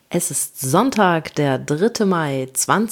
Es ist Sonntag, der 3. Mai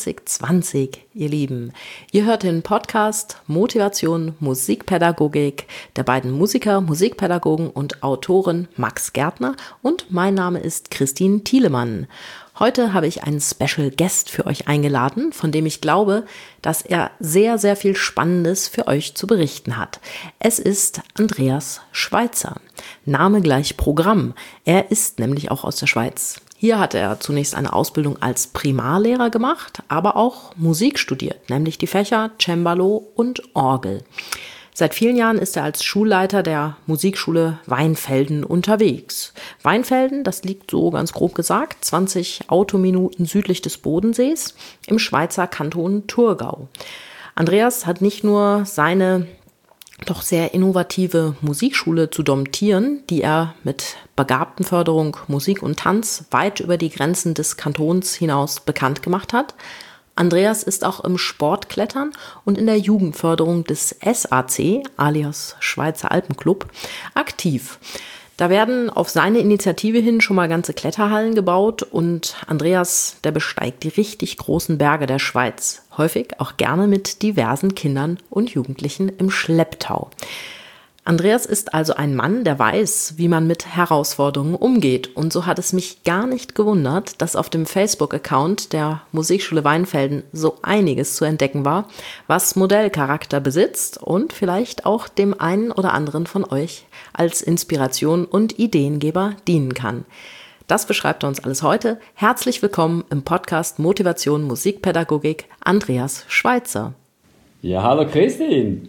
2020, ihr Lieben. Ihr hört den Podcast Motivation Musikpädagogik der beiden Musiker, Musikpädagogen und Autoren Max Gärtner und mein Name ist Christine Thielemann. Heute habe ich einen Special Guest für euch eingeladen, von dem ich glaube, dass er sehr, sehr viel Spannendes für euch zu berichten hat. Es ist Andreas Schweitzer. Name gleich Programm. Er ist nämlich auch aus der Schweiz. Hier hat er zunächst eine Ausbildung als Primarlehrer gemacht, aber auch Musik studiert, nämlich die Fächer Cembalo und Orgel. Seit vielen Jahren ist er als Schulleiter der Musikschule Weinfelden unterwegs. Weinfelden, das liegt so ganz grob gesagt 20 Autominuten südlich des Bodensees im Schweizer Kanton Thurgau. Andreas hat nicht nur seine doch sehr innovative Musikschule zu domptieren, die er mit Begabtenförderung, Musik und Tanz weit über die Grenzen des Kantons hinaus bekannt gemacht hat. Andreas ist auch im Sportklettern und in der Jugendförderung des SAC, alias Schweizer Alpenclub, aktiv. Da werden auf seine Initiative hin schon mal ganze Kletterhallen gebaut und Andreas, der besteigt die richtig großen Berge der Schweiz. Häufig auch gerne mit diversen Kindern und Jugendlichen im Schlepptau. Andreas ist also ein Mann, der weiß, wie man mit Herausforderungen umgeht. Und so hat es mich gar nicht gewundert, dass auf dem Facebook-Account der Musikschule Weinfelden so einiges zu entdecken war, was Modellcharakter besitzt und vielleicht auch dem einen oder anderen von euch als Inspiration und Ideengeber dienen kann. Das beschreibt er uns alles heute. Herzlich willkommen im Podcast Motivation Musikpädagogik, Andreas Schweitzer. Ja, hallo Christine.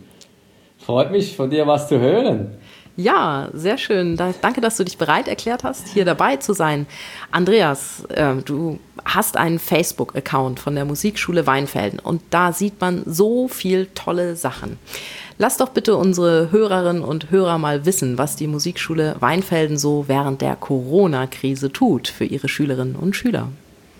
Freut mich, von dir was zu hören. Ja, sehr schön. Danke, dass du dich bereit erklärt hast, hier dabei zu sein. Andreas, du hast einen Facebook-Account von der Musikschule Weinfelden und da sieht man so viel tolle Sachen. Lass doch bitte unsere Hörerinnen und Hörer mal wissen, was die Musikschule Weinfelden so während der Corona-Krise tut für ihre Schülerinnen und Schüler.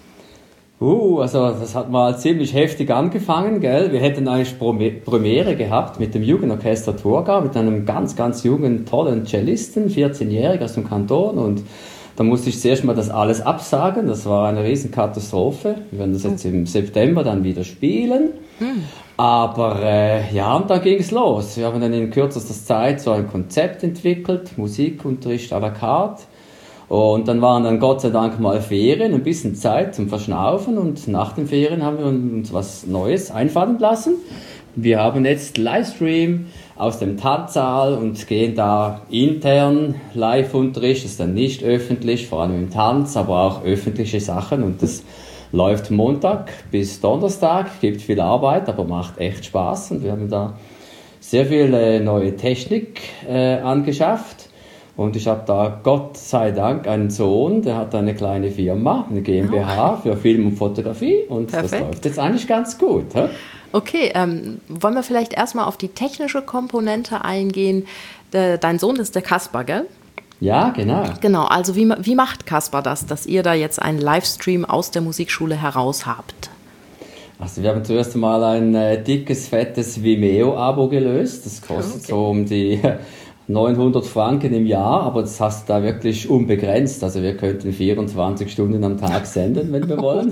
Also das hat mal ziemlich heftig angefangen, gell? Wir hätten eigentlich Premiere gehabt mit dem Jugendorchester Thurgau, mit einem ganz, ganz jungen, tollen Cellisten, 14-jährig aus dem Kanton, und da musste ich zuerst mal das alles absagen. Das war eine Riesenkatastrophe. Wir werden das jetzt im September dann wieder spielen. Aber und dann ging es los. Wir haben dann in kürzester Zeit so ein Konzept entwickelt, Musikunterricht à la carte. Und dann waren dann Gott sei Dank mal Ferien, ein bisschen Zeit zum Verschnaufen, und nach den Ferien haben wir uns was Neues einfallen lassen. Wir haben jetzt Livestream aus dem Tanzsaal und gehen da intern Live-Unterricht, das ist dann nicht öffentlich, vor allem im Tanz, aber auch öffentliche Sachen, und das läuft Montag bis Donnerstag, gibt viel Arbeit, aber macht echt Spaß, und wir haben da sehr viel neue Technik angeschafft. Und ich habe da Gott sei Dank einen Sohn, der hat eine kleine Firma, eine GmbH für Film und Fotografie, und Perfekt. Das läuft jetzt eigentlich ganz gut. He? Okay, wollen wir vielleicht erstmal auf die technische Komponente eingehen. Dein Sohn ist der Kaspar, gell? Ja, genau. Genau, also wie macht Kaspar das, dass ihr da jetzt einen Livestream aus der Musikschule heraus habt? Also wir haben zuerst einmal ein dickes, fettes Vimeo-Abo gelöst. Das kostet so um die 900 Franken im Jahr, aber das hast du da wirklich unbegrenzt. Also wir könnten 24 Stunden am Tag senden, wenn wir wollen.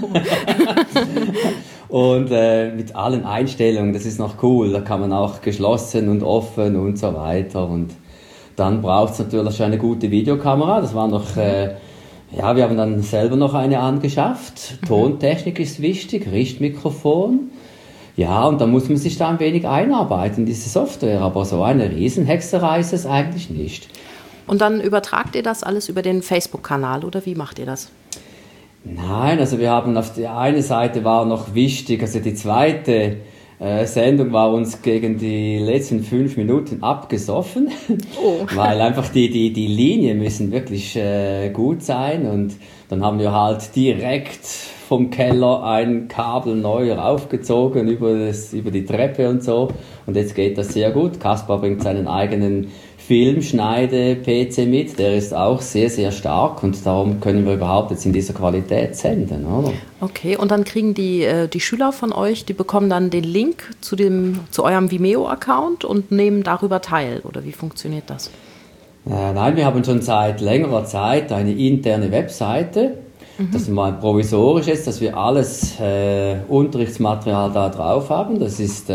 Und mit allen Einstellungen, das ist noch cool. Da kann man auch geschlossen und offen und so weiter. Und dann braucht es natürlich eine gute Videokamera. Das war noch, wir haben dann selber noch eine angeschafft. Tontechnik ist wichtig, Richtmikrofon. Ja, und da muss man sich da ein wenig einarbeiten in diese Software, aber so eine Riesenhexerei ist es eigentlich nicht. Und dann übertragt ihr das alles über den Facebook-Kanal, oder wie macht ihr das? Nein, also wir haben auf der einen Seite war noch wichtig, also die zweite Sendung war uns gegen die letzten 5 Minuten abgesoffen, weil einfach die Linien müssen wirklich gut sein, und dann haben wir halt direkt vom Keller ein Kabel neu raufgezogen über die Treppe und so, und jetzt geht das sehr gut. Kaspar bringt seinen eigenen Filmschneide-PC mit, der ist auch sehr, sehr stark, und darum können wir überhaupt jetzt in dieser Qualität senden, oder? Okay, und dann kriegen die Schüler von euch, die bekommen dann den Link zu eurem Vimeo-Account und nehmen darüber teil, oder wie funktioniert das? Nein, wir haben schon seit längerer Zeit eine interne Webseite, Das mal provisorisch ist, dass wir alles Unterrichtsmaterial da drauf haben. Das ist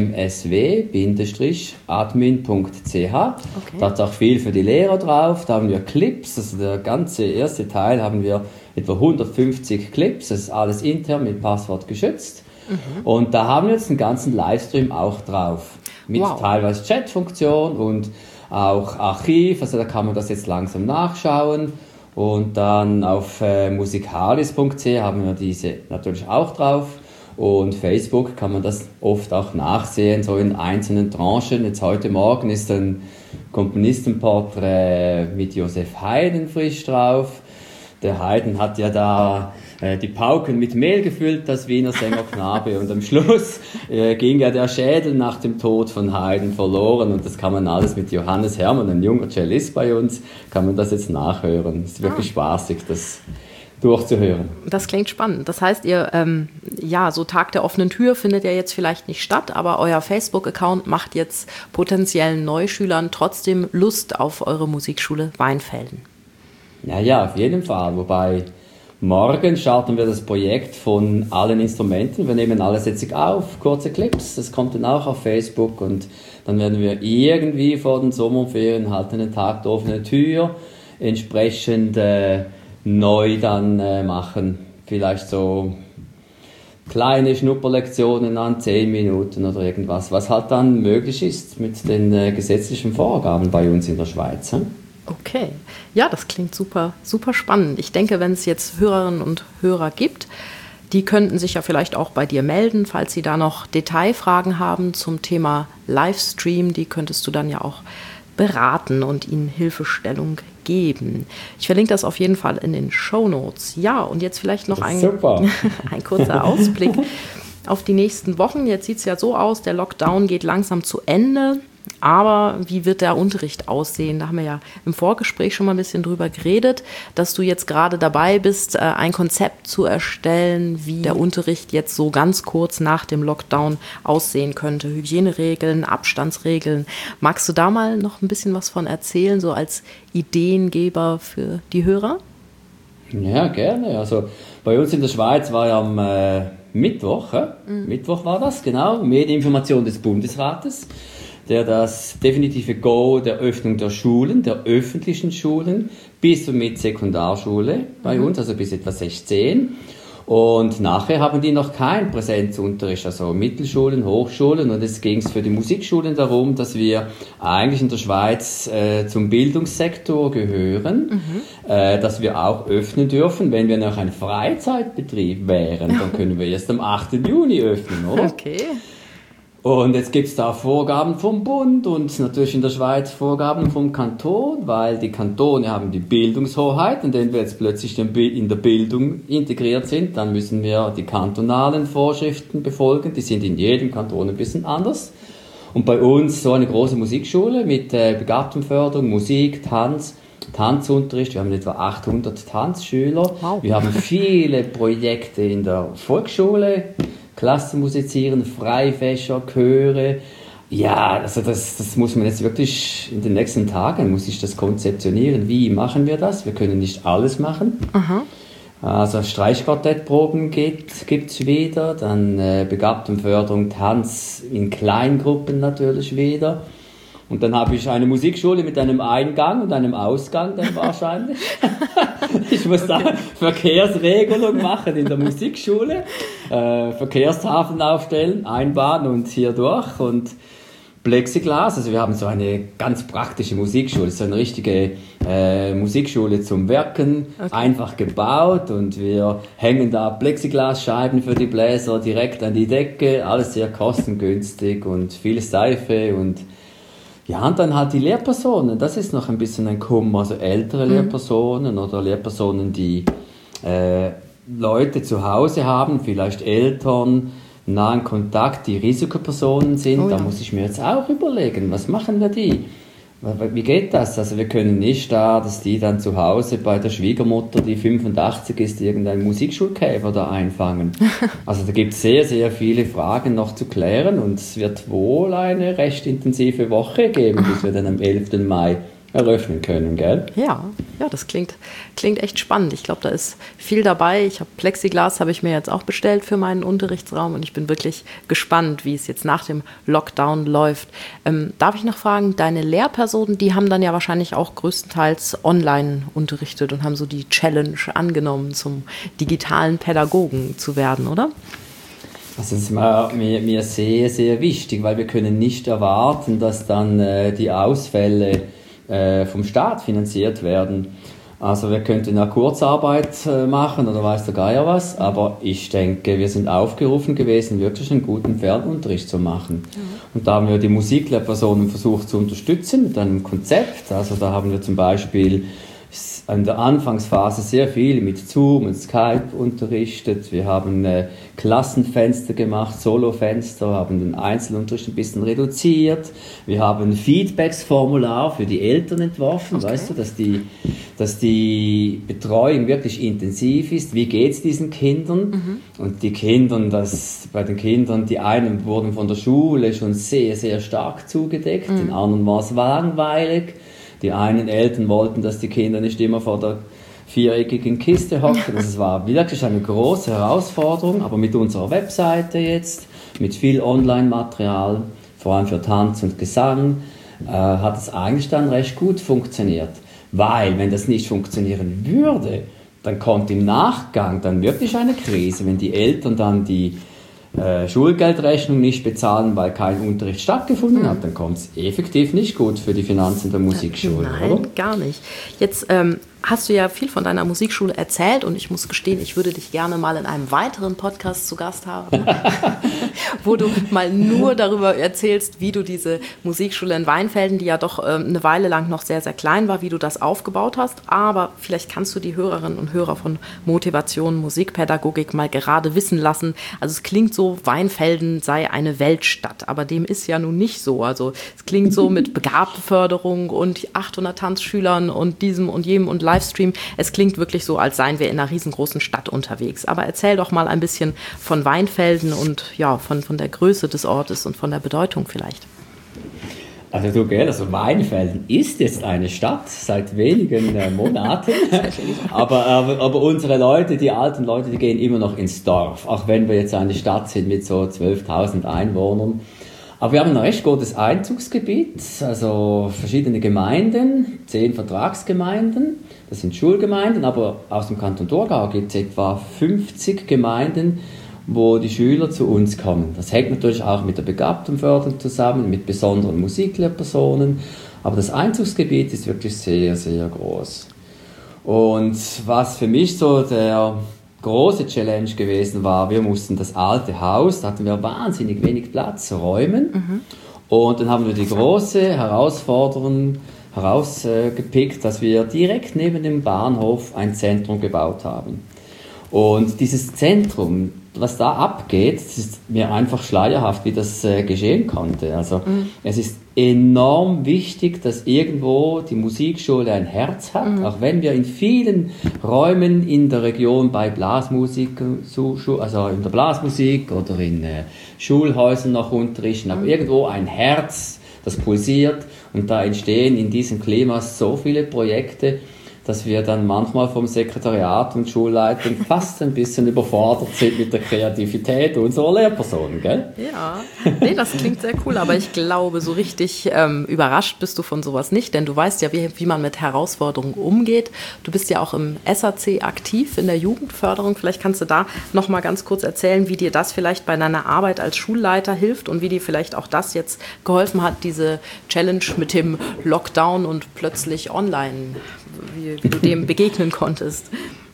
msw-admin.ch. Da ist auch viel für die Lehrer drauf. Da haben wir Clips, also der ganze erste Teil haben wir etwa 150 Clips. Das ist alles intern mit Passwort geschützt. Und da haben wir jetzt einen ganzen Livestream auch drauf. Mit teilweise Chatfunktion und auch Archiv. Also da kann man das jetzt langsam nachschauen. Und dann auf musikalis.ch haben wir diese natürlich auch drauf. Und Facebook kann man das oft auch nachsehen, so in einzelnen Tranchen. Jetzt heute Morgen ist ein Komponistenporträt mit Josef Haydn frisch drauf. Der Haydn hat ja da die Pauken mit Mehl gefüllt, das Wiener Sängerknabe. Und am Schluss ging ja der Schädel nach dem Tod von Haydn verloren. Und das kann man alles mit Johannes Hermann, ein junger Cellist bei uns, kann man das jetzt nachhören. Es ist wirklich spaßig, das durchzuhören. Das klingt spannend. Das heißt, ihr, so Tag der offenen Tür findet ja jetzt vielleicht nicht statt, aber euer Facebook-Account macht jetzt potenziellen Neuschülern trotzdem Lust auf eure Musikschule Weinfelden. Ja, auf jeden Fall. Wobei morgen starten wir das Projekt von allen Instrumenten. Wir nehmen alles jetzt auf, kurze Clips. Das kommt dann auch auf Facebook und dann werden wir irgendwie vor den Sommerferien halt einen Tag der offenen Tür entsprechend neu dann machen. Vielleicht so kleine Schnupperlektionen an 10 Minuten oder irgendwas, was halt dann möglich ist mit den gesetzlichen Vorgaben bei uns in der Schweiz. Okay, ja, das klingt super, super spannend. Ich denke, wenn es jetzt Hörerinnen und Hörer gibt, die könnten sich ja vielleicht auch bei dir melden, falls sie da noch Detailfragen haben zum Thema Livestream. Die könntest du dann ja auch beraten und ihnen Hilfestellung geben. Ich verlinke das auf jeden Fall in den Shownotes. Ja, und jetzt vielleicht noch ein kurzer Ausblick auf die nächsten Wochen. Jetzt sieht es ja so aus, der Lockdown geht langsam zu Ende. Aber wie wird der Unterricht aussehen? Da haben wir ja im Vorgespräch schon mal ein bisschen drüber geredet, dass du jetzt gerade dabei bist, ein Konzept zu erstellen, wie der Unterricht jetzt so ganz kurz nach dem Lockdown aussehen könnte. Hygieneregeln, Abstandsregeln. Magst du da mal noch ein bisschen was von erzählen, so als Ideengeber für die Hörer? Ja, gerne. Also bei uns in der Schweiz war ja am Mittwoch war das, genau, Medieninformation des Bundesrates, der das definitive Go der Öffnung der Schulen, der öffentlichen Schulen, bis und mit Sekundarschule bei uns, also bis etwa 16. Und nachher haben die noch keinen Präsenzunterricht, also Mittelschulen, Hochschulen. Und jetzt ging es für die Musikschulen darum, dass wir eigentlich in der Schweiz zum Bildungssektor gehören, dass wir auch öffnen dürfen. Wenn wir noch ein Freizeitbetrieb wären, dann können wir erst am 8. Juni öffnen, oder? Okay. Und jetzt gibt es da Vorgaben vom Bund und natürlich in der Schweiz Vorgaben vom Kanton, weil die Kantone haben die Bildungshoheit und wenn wir jetzt plötzlich in der Bildung integriert sind, dann müssen wir die kantonalen Vorschriften befolgen. Die sind in jedem Kanton ein bisschen anders. Und bei uns so eine große Musikschule mit Begabtenförderung, Musik, Tanzunterricht. Wir haben etwa 800 Tanzschüler. Wow. Wir haben viele Projekte in der Volksschule. Klassenmusizieren, Freifächer, Chöre. Ja, also das muss man jetzt wirklich in den nächsten Tagen, muss ich das konzeptionieren. Wie machen wir das? Wir können nicht alles machen. Aha. Also Streichquartettproben gibt's wieder, dann Begabtenförderung, Tanz in Kleingruppen natürlich wieder. Und dann habe ich eine Musikschule mit einem Eingang und einem Ausgang dann wahrscheinlich. Ich muss da Verkehrsregelung machen in der Musikschule, Verkehrstafeln aufstellen, Einbahn und hier durch und Plexiglas. Also wir haben so eine ganz praktische Musikschule, so eine richtige Musikschule zum Werken, einfach gebaut und wir hängen da Plexiglasscheiben für die Bläser direkt an die Decke, alles sehr kostengünstig und viel Seife und ja, und dann halt die Lehrpersonen, das ist noch ein bisschen ein Kummer, also ältere Lehrpersonen oder Lehrpersonen, die Leute zu Hause haben, vielleicht Eltern, nahen Kontakt, die Risikopersonen sind, da muss ich mir jetzt auch überlegen, was machen wir die? Wie geht das? Also wir können nicht dass die dann zu Hause bei der Schwiegermutter, die 85 ist, irgendeinen Musikschulkäfer da einfangen. Also da gibt es sehr, sehr viele Fragen noch zu klären und es wird wohl eine recht intensive Woche geben, bis wir dann am 11. Mai eröffnen können, gell? Ja, das klingt echt spannend. Ich glaube, da ist viel dabei. Ich habe Plexiglas, habe ich mir jetzt auch bestellt für meinen Unterrichtsraum und ich bin wirklich gespannt, wie es jetzt nach dem Lockdown läuft. Darf ich noch fragen, deine Lehrpersonen, die haben dann ja wahrscheinlich auch größtenteils online unterrichtet und haben so die Challenge angenommen, zum digitalen Pädagogen zu werden, oder? Das ist mir sehr, sehr wichtig, weil wir können nicht erwarten, dass dann die Ausfälle vom Staat finanziert werden. Also wir könnten eine Kurzarbeit machen oder weiß der Geier was, aber ich denke, wir sind aufgerufen gewesen, wirklich einen guten Fernunterricht zu machen. Ja. Und da haben wir die Musiklehrpersonen versucht zu unterstützen mit einem Konzept. Also da haben wir zum Beispiel in der Anfangsphase sehr viel mit Zoom und Skype unterrichtet. Wir haben Klassenfenster gemacht, Solofenster, haben den Einzelunterricht ein bisschen reduziert. Wir haben ein Feedbacksformular für die Eltern entworfen, okay. Weißt du, dass die Betreuung wirklich intensiv ist. Wie geht es diesen Kindern? Und die Kindern, bei den Kindern, die einen wurden von der Schule schon sehr, sehr stark zugedeckt, den anderen war es langweilig. Die einen Eltern wollten, dass die Kinder nicht immer vor der viereckigen Kiste hocken. Das war wirklich eine große Herausforderung, aber mit unserer Webseite jetzt, mit viel Online-Material, vor allem für Tanz und Gesang, hat es eigentlich dann recht gut funktioniert. Weil, wenn das nicht funktionieren würde, dann kommt im Nachgang dann wirklich eine Krise, wenn die Eltern dann die Schulgeldrechnung nicht bezahlen, weil kein Unterricht stattgefunden hat, dann kommt es effektiv nicht gut für die Finanzen der Musikschule. Nein, oder? Gar nicht. Jetzt hast du ja viel von deiner Musikschule erzählt und ich muss gestehen, ich würde dich gerne mal in einem weiteren Podcast zu Gast haben, wo du mal nur darüber erzählst, wie du diese Musikschule in Weinfelden, die ja doch eine Weile lang noch sehr, sehr klein war, wie du das aufgebaut hast. Aber vielleicht kannst du die Hörerinnen und Hörer von Motivation Musikpädagogik mal gerade wissen lassen. Also es klingt so, Weinfelden sei eine Weltstadt, aber dem ist ja nun nicht so. Also es klingt so mit Begabtenförderung und 800 Tanzschülern und diesem und jenem und Livestream. Es klingt wirklich so, als seien wir in einer riesengroßen Stadt unterwegs. Aber erzähl doch mal ein bisschen von Weinfelden und ja, von der Größe des Ortes und von der Bedeutung vielleicht. Also du, gell, also Weinfelden ist jetzt eine Stadt seit wenigen Monaten, aber unsere Leute, die alten Leute, die gehen immer noch ins Dorf, auch wenn wir jetzt eine Stadt sind mit so 12.000 Einwohnern. Aber wir haben ein recht gutes Einzugsgebiet, also verschiedene Gemeinden, 10 Vertragsgemeinden, das sind Schulgemeinden, aber aus dem Kanton Thurgau gibt es etwa 50 Gemeinden, wo die Schüler zu uns kommen. Das hängt natürlich auch mit der Begabtenförderung zusammen, mit besonderen Musiklehrpersonen, aber das Einzugsgebiet ist wirklich sehr, sehr groß. Und was für mich so der große Challenge gewesen war, wir mussten das alte Haus, da hatten wir wahnsinnig wenig Platz, räumen. Und dann haben wir die große Herausforderung herausgepickt, dass wir direkt neben dem Bahnhof ein Zentrum gebaut haben. Und dieses Zentrum, was da abgeht, ist mir einfach schleierhaft, wie das geschehen konnte. Also es ist enorm wichtig, dass irgendwo die Musikschule ein Herz hat, auch wenn wir in vielen Räumen in der Region bei Blasmusik, also in der Blasmusik oder in Schulhäusern noch unterrichten, aber irgendwo ein Herz, das pulsiert und da entstehen in diesem Klima so viele Projekte, dass wir dann manchmal vom Sekretariat und Schulleitung fast ein bisschen überfordert sind mit der Kreativität unserer Lehrpersonen, gell? Ja, nee, das klingt sehr cool, aber ich glaube, so richtig überrascht bist du von sowas nicht, denn du weißt ja, wie man mit Herausforderungen umgeht. Du bist ja auch im SAC aktiv in der Jugendförderung. Vielleicht kannst du da noch mal ganz kurz erzählen, wie dir das vielleicht bei deiner Arbeit als Schulleiter hilft und wie dir vielleicht auch das jetzt geholfen hat, diese Challenge mit dem Lockdown und plötzlich online, wie du dem begegnen konntest.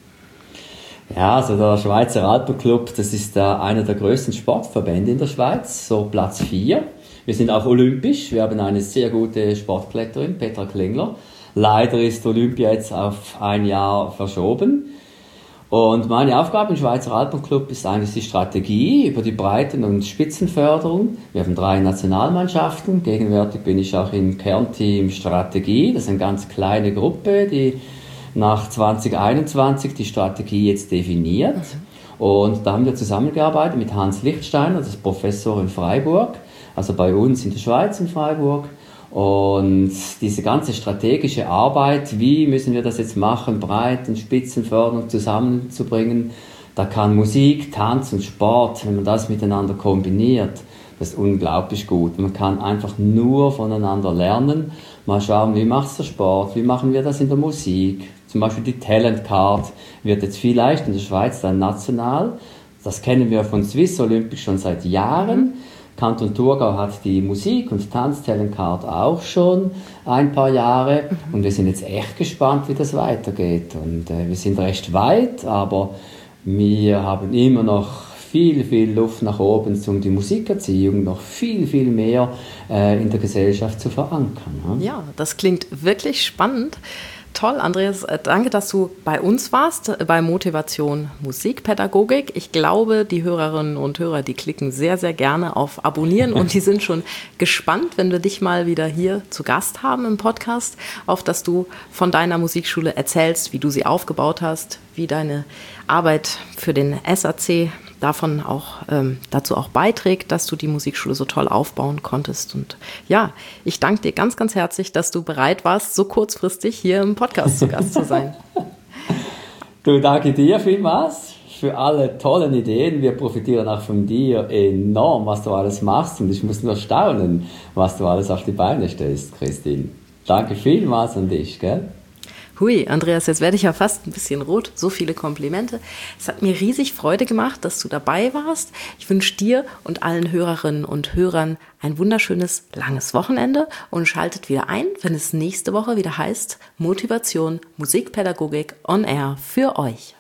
Ja, also der Schweizer Alpenclub, das ist einer der größten Sportverbände in der Schweiz, so Platz 4. Wir sind auch olympisch, wir haben eine sehr gute Sportkletterin, Petra Klingler. Leider ist Olympia jetzt auf ein Jahr verschoben. Und meine Aufgabe im Schweizer Alpenclub ist eigentlich die Strategie über die Breiten- und Spitzenförderung. Wir haben 3 Nationalmannschaften. Gegenwärtig bin ich auch im Kernteam Strategie. Das ist eine ganz kleine Gruppe, die nach 2021 die Strategie jetzt definiert. Und da haben wir zusammengearbeitet mit Hans Lichtsteiner, das ist Professor in Freiburg, also bei uns in der Schweiz in Freiburg. Und diese ganze strategische Arbeit, wie müssen wir das jetzt machen, Breiten, Spitzenförderung zusammenzubringen, da kann Musik, Tanz und Sport, wenn man das miteinander kombiniert, das ist unglaublich gut. Man kann einfach nur voneinander lernen, mal schauen, wie macht der Sport, wie machen wir das in der Musik. Zum Beispiel die Talent Card wird jetzt vielleicht in der Schweiz dann national. Das kennen wir von Swiss Olympic schon seit Jahren. Kanton Thurgau hat die Musik- und Tanz-Talent Card auch schon ein paar Jahre. Und wir sind jetzt echt gespannt, wie das weitergeht. Und wir sind recht weit, aber wir haben immer noch viel Luft nach oben, um die Musikerziehung noch viel mehr in der Gesellschaft zu verankern. Ja, das klingt wirklich spannend. Toll, Andreas, danke, dass du bei uns warst, bei Motivation Musikpädagogik. Ich glaube, die Hörerinnen und Hörer, die klicken sehr, sehr gerne auf Abonnieren und die sind schon gespannt, wenn wir dich mal wieder hier zu Gast haben im Podcast, auf dass du von deiner Musikschule erzählst, wie du sie aufgebaut hast, wie deine Arbeit für den SAC dazu auch beiträgt, dass du die Musikschule so toll aufbauen konntest. Und ja, ich danke dir ganz, ganz herzlich, dass du bereit warst, so kurzfristig hier im Podcast zu Gast zu sein. Du, danke dir vielmals für alle tollen Ideen. Wir profitieren auch von dir enorm, was du alles machst. Und ich muss nur staunen, was du alles auf die Beine stellst, Christine. Danke vielmals an dich, gell? Hui, Andreas, jetzt werde ich ja fast ein bisschen rot. So viele Komplimente. Es hat mir riesig Freude gemacht, dass du dabei warst. Ich wünsche dir und allen Hörerinnen und Hörern ein wunderschönes, langes Wochenende und schaltet wieder ein, wenn es nächste Woche wieder heißt Motivation Musikpädagogik on Air für euch.